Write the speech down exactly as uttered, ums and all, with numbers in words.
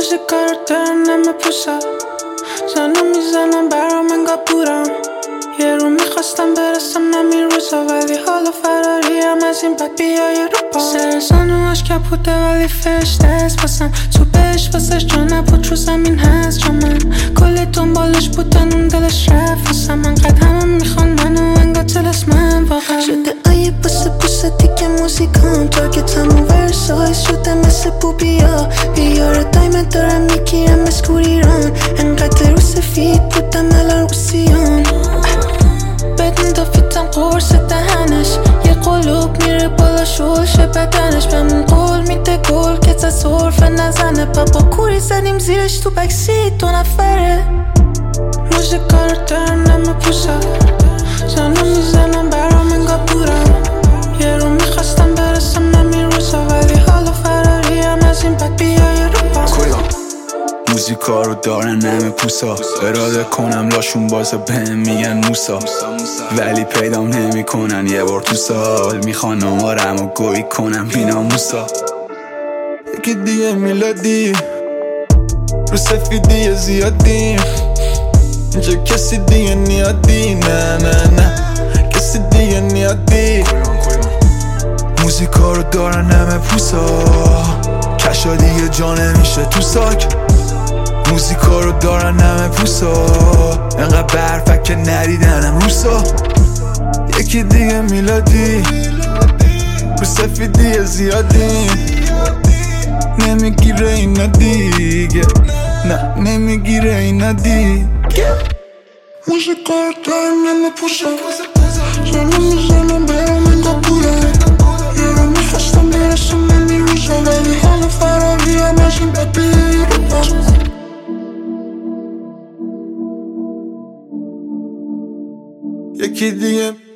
موزیکا رو دارن نمه پوسا زنو میزنم برام انگاه بورم یه رو میخواستم برسم نمی روزا ولی حالا فراری هم از این بد بیای رو با سر زنوش کپوته ولی فرشته است باسم تو بهش واسش جا نبود رو زمین هست جا من کلی دنبالش بودن اون دلش رفت واسم انقدر همه میخوان منو انگاه تلس من واقعا شده آیه باسه بوسه دیگه موزیکام تارگتم و ورسایز شده مثل بوبیا بیاره دایمه دارم میگیرم اسکوریران انقدر رو سفید بودم الان روسیان بدون دافیتم قرص دهنش یه قلوب میره بالا شلش بدنش بهمون قول میده گل که تا صرفه نزنه بابا کوری زدیم زیرش تو بکسید دو نفره موزیکا رو دارن نمه پوسا زنو میزنم برام انگاه بورم یه رو میخواستم برسم نمی روزا ولی حالا فراری هم از این بد بیای رو با موزیکا رو دارن نمه پوسا اراده کنم لاشون بازه بهم میگن موسا ولی پیدام نمی کنن یه بار تو سال میخوان آمارم و گوی کنم بینا موسا یکی دیگه میلادی رو سفیدی زیادی اینجا کسی دیگه نیادی نه نه نه کسی دیگه نیادی موزیکا رو دارن نمه پوسا کشا دیگه جا نمیشه تو ساک موزیکا رو دارن نمه پوسا انقدر برفک که ندیدنم روسا یکی دیگه میلادی رو سفیدی زیادی نمیگیره اینا دیگه نه نمیگیره اینا دیگه موزیکا رو دارن نمه پوسا زنو میزنم برام انگاه بورم یه رو میخواستم برسم نمی روزا ولی حالا فراری هم از این بد بیایی رو با یکی دیگه